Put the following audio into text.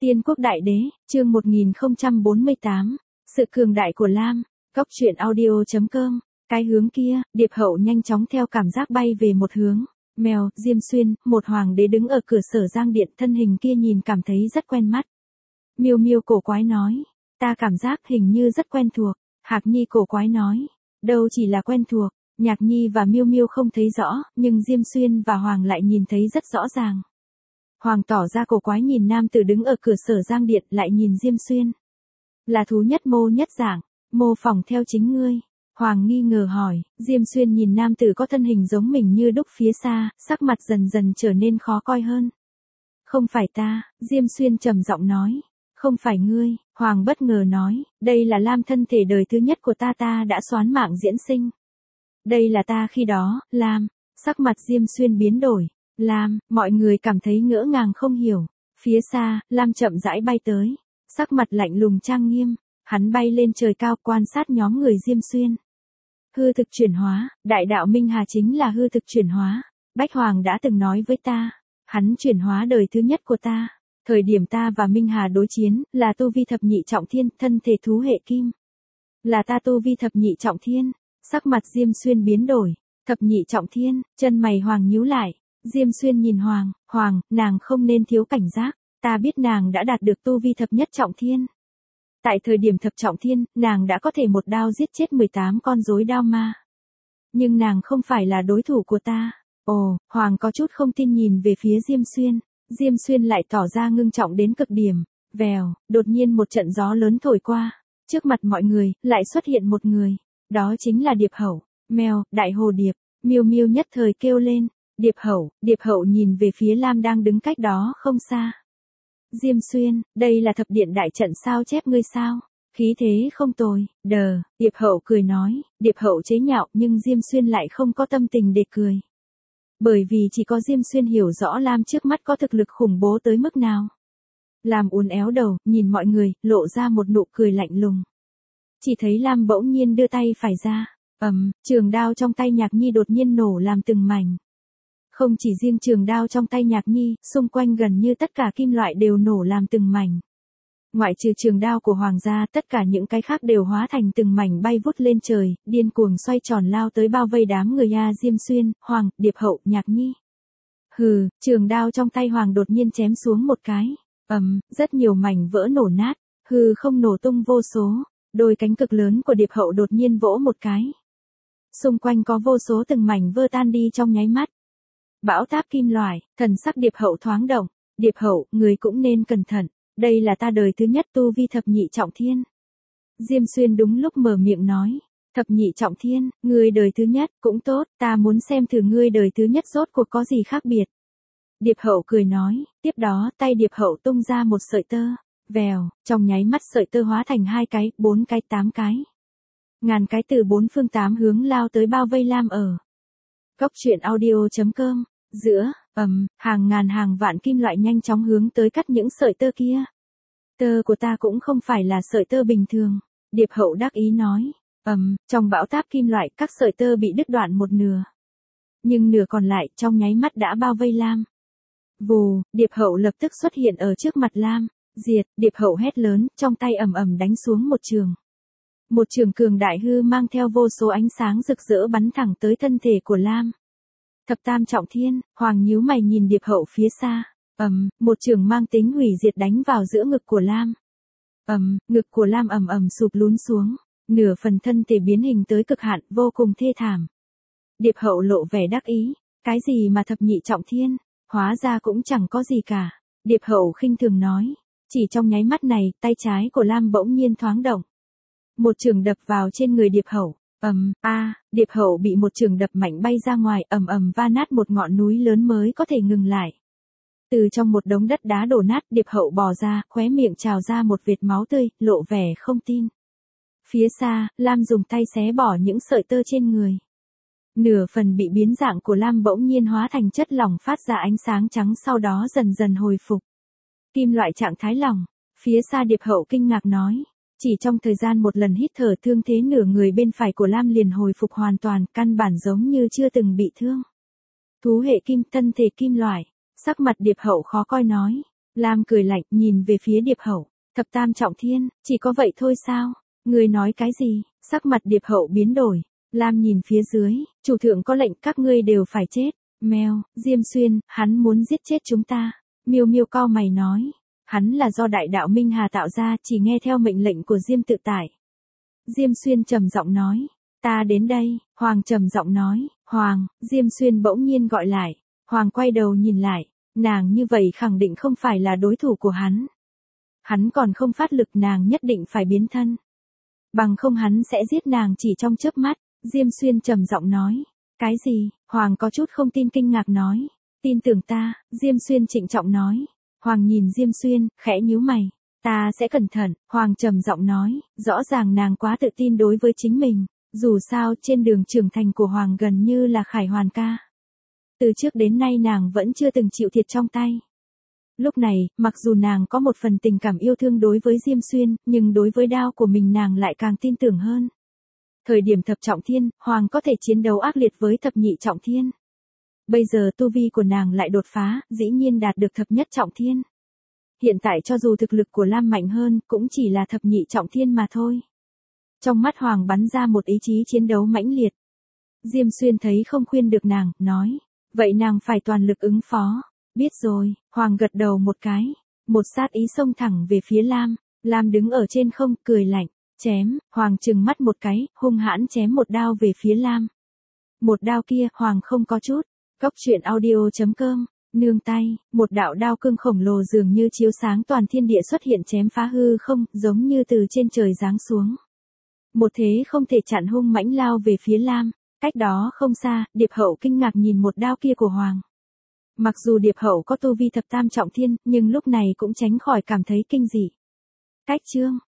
Tiên quốc đại đế, chương 1048, sự cường đại của Lam, Cốc truyện audio.com, cái hướng kia, Điệp Hậu nhanh chóng theo cảm giác bay về một hướng. Mèo, Diêm Xuyên, một hoàng đế đứng ở cửa Sở Giang điện, thân hình kia nhìn cảm thấy rất quen mắt. Miêu Miêu cổ quái nói, ta cảm giác hình như rất quen thuộc. Hạc Nhi cổ quái nói, đâu chỉ là quen thuộc. Nhạc Nhi và Miêu Miêu không thấy rõ, nhưng Diêm Xuyên và Hoàng lại nhìn thấy rất rõ ràng. Hoàng tỏ ra cổ quái nhìn nam tử đứng ở cửa Sở Giang điện, lại nhìn Diêm Xuyên. Là thú nhất mô nhất dạng, mô phỏng theo chính ngươi. Hoàng nghi ngờ hỏi, Diêm Xuyên nhìn nam tử có thân hình giống mình như đúc phía xa, sắc mặt dần dần trở nên khó coi hơn. Không phải ta, Diêm Xuyên trầm giọng nói. Không phải ngươi, Hoàng bất ngờ nói, đây là Lam thân thể đời thứ nhất của ta đã xoán mạng diễn sinh. Đây là ta khi đó, Lam, sắc mặt Diêm Xuyên biến đổi. Lam, mọi người cảm thấy ngỡ ngàng không hiểu. Phía xa, Lam chậm rãi bay tới. Sắc mặt lạnh lùng trang nghiêm. Hắn bay lên trời cao quan sát nhóm người Diêm Xuyên. Hư thực chuyển hóa, đại đạo Minh Hà chính là hư thực chuyển hóa. Bách Hoàng đã từng nói với ta. Hắn chuyển hóa đời thứ nhất của ta. Thời điểm ta và Minh Hà đối chiến, là tu vi thập nhị trọng thiên, thân thể thú hệ kim. Là ta tu vi thập nhị trọng thiên. Sắc mặt Diêm Xuyên biến đổi. Thập nhị trọng thiên, chân mày Hoàng nhíu lại. Diêm Xuyên nhìn Hoàng, nàng không nên thiếu cảnh giác. Ta biết nàng đã đạt được tu vi thập nhất trọng thiên. Tại thời điểm thập trọng thiên, nàng đã có thể một đao giết chết 18 con rối đao ma. Nhưng nàng không phải là đối thủ của ta. Ồ, Hoàng có chút không tin nhìn về phía Diêm Xuyên. Diêm Xuyên lại tỏ ra ngưng trọng đến cực điểm. Vèo, đột nhiên một trận gió lớn thổi qua. Trước mặt mọi người, lại xuất hiện một người. Đó chính là Điệp Hậu. Mèo, đại hồ điệp. Miêu Miêu nhất thời kêu lên. Điệp Hậu nhìn về phía Lam đang đứng cách đó không xa. Diêm Xuyên, đây là thập điện đại trận sao chép ngươi sao? Khí thế không tồi, Điệp Hậu cười nói, Điệp Hậu chế nhạo nhưng Diêm Xuyên lại không có tâm tình để cười. Bởi vì chỉ có Diêm Xuyên hiểu rõ Lam trước mắt có thực lực khủng bố tới mức nào. Lam uốn éo đầu, nhìn mọi người, lộ ra một nụ cười lạnh lùng. Chỉ thấy Lam bỗng nhiên đưa tay phải ra, trường đao trong tay Nhạc Nhi đột nhiên nổ làm từng mảnh. Không chỉ riêng trường đao trong tay Nhạc Nhi, xung quanh gần như tất cả kim loại đều nổ làm từng mảnh. Ngoại trừ trường đao của Hoàng gia, tất cả những cái khác đều hóa thành từng mảnh bay vút lên trời, điên cuồng xoay tròn lao tới bao vây đám người Diêm Xuyên, Hoàng, Điệp Hậu, Nhạc Nhi. Hừ, trường đao trong tay Hoàng đột nhiên chém xuống một cái. Rất nhiều mảnh vỡ nổ nát, không nổ tung vô số. Đôi cánh cực lớn của Điệp Hậu đột nhiên vỗ một cái. Xung quanh có vô số từng mảnh vỡ tan đi trong nháy mắt. Bão táp kim loại, thần sắc Điệp Hậu thoáng động. Điệp Hậu, người cũng nên cẩn thận. Đây là ta đời thứ nhất tu vi thập nhị trọng thiên. Diêm Xuyên đúng lúc mở miệng nói. Thập nhị trọng thiên, ngươi đời thứ nhất, cũng tốt, ta muốn xem thử ngươi đời thứ nhất rốt cuộc có gì khác biệt. Điệp Hậu cười nói, tiếp đó tay Điệp Hậu tung ra một sợi tơ. Vèo, trong nháy mắt sợi tơ hóa thành 2 cái, 4 cái, 8 cái. Ngàn cái từ 4 phương 8 hướng lao tới bao vây Lam ở. Cốc truyện audio.com, giữa, hàng ngàn hàng vạn kim loại nhanh chóng hướng tới cắt những sợi tơ kia. Tơ của ta cũng không phải là sợi tơ bình thường, Điệp Hậu đắc ý nói. Trong bão táp kim loại các sợi tơ bị đứt đoạn một nửa. Nhưng nửa còn lại trong nháy mắt đã bao vây Lam. Vù, Điệp Hậu lập tức xuất hiện ở trước mặt Lam. Diệt, Điệp Hậu hét lớn, trong tay đánh xuống một trường. Một trường cường đại hư mang theo vô số ánh sáng rực rỡ bắn thẳng tới thân thể của Lam. Thập tam trọng thiên, Hoàng nhíu mày nhìn Điệp Hậu phía xa. Một trường mang tính hủy diệt đánh vào giữa ngực của Lam. Ngực của Lam sụp lún xuống, nửa phần thân thể biến hình tới cực hạn, vô cùng thê thảm. Điệp Hậu lộ vẻ đắc ý, cái gì mà thập nhị trọng thiên, hóa ra cũng chẳng có gì cả. Điệp Hậu khinh thường nói, chỉ trong nháy mắt này, tay trái của Lam bỗng nhiên thoáng động. Một trường đập vào trên người Điệp Hậu. Điệp Hậu bị một trường đập mạnh bay ra ngoài, va nát một ngọn núi lớn mới có thể ngừng lại. Từ trong một đống đất đá đổ nát, Điệp Hậu bò ra, khóe miệng trào ra một vệt máu tươi, lộ vẻ không tin. Phía xa, Lam dùng tay xé bỏ những sợi tơ trên người. Nửa phần bị biến dạng của Lam bỗng nhiên hóa thành chất lỏng phát ra ánh sáng trắng, sau đó dần dần hồi phục. Kim loại trạng thái lỏng. Phía xa Điệp Hậu kinh ngạc nói. Chỉ trong thời gian một lần hít thở, thương thế nửa người bên phải của Lam liền hồi phục hoàn toàn, căn bản giống như chưa từng bị thương. Thú hệ kim, thân thể kim loại. Sắc mặt Điệp Hậu khó coi nói. Lam cười lạnh, nhìn về phía Điệp Hậu. Thập tam trọng thiên, chỉ có vậy thôi sao? Ngươi nói cái gì? Sắc mặt Điệp Hậu biến đổi. Lam nhìn phía dưới, chủ thượng có lệnh các ngươi đều phải chết. Mèo, Diêm Xuyên, hắn muốn giết chết chúng ta. Miêu Miêu cau mày nói. Hắn là do đại đạo Minh Hà tạo ra, chỉ nghe theo mệnh lệnh của Diêm tự tại. Diêm Xuyên trầm giọng nói. Ta đến đây, Hoàng trầm giọng nói. Hoàng, Diêm Xuyên bỗng nhiên gọi lại. Hoàng quay đầu nhìn lại. Nàng như vậy khẳng định không phải là đối thủ của hắn. Hắn còn không phát lực, nàng nhất định phải biến thân. Bằng không hắn sẽ giết nàng chỉ trong chớp mắt. Diêm Xuyên trầm giọng nói. Cái gì? Hoàng có chút không tin, kinh ngạc nói. Tin tưởng ta, Diêm Xuyên trịnh trọng nói. Hoàng nhìn Diêm Xuyên, khẽ nhíu mày. Ta sẽ cẩn thận, Hoàng trầm giọng nói. Rõ ràng nàng quá tự tin đối với chính mình. Dù sao trên đường trưởng thành của Hoàng gần như là khải hoàn ca. Từ trước đến nay nàng vẫn chưa từng chịu thiệt trong tay. Lúc này, mặc dù nàng có một phần tình cảm yêu thương đối với Diêm Xuyên, nhưng đối với đao của mình nàng lại càng tin tưởng hơn. Thời điểm thập trọng thiên, Hoàng có thể chiến đấu ác liệt với thập nhị trọng thiên. Bây giờ tu vi của nàng lại đột phá, dĩ nhiên đạt được thập nhất trọng thiên. Hiện tại cho dù thực lực của Lam mạnh hơn, cũng chỉ là thập nhị trọng thiên mà thôi. Trong mắt Hoàng bắn ra một ý chí chiến đấu mãnh liệt. Diêm Xuyên thấy không khuyên được nàng, nói. Vậy nàng phải toàn lực ứng phó. Biết rồi, Hoàng gật đầu một cái. Một sát ý xông thẳng về phía Lam. Lam đứng ở trên không, cười lạnh. Chém, Hoàng trừng mắt một cái, hung hãn chém một đao về phía Lam. Một đao kia, Hoàng không có chút. Góc truyện audio.com, nương tay, một đạo đao cương khổng lồ dường như chiếu sáng toàn thiên địa xuất hiện chém phá hư không, giống như từ trên trời giáng xuống. Một thế không thể chặn hung mãnh lao về phía Lam. Cách đó không xa, Điệp Hậu kinh ngạc nhìn một đao kia của Hoàng. Mặc dù Điệp Hậu có tu vi thập tam trọng thiên, nhưng lúc này cũng tránh khỏi cảm thấy kinh dị. Cách chương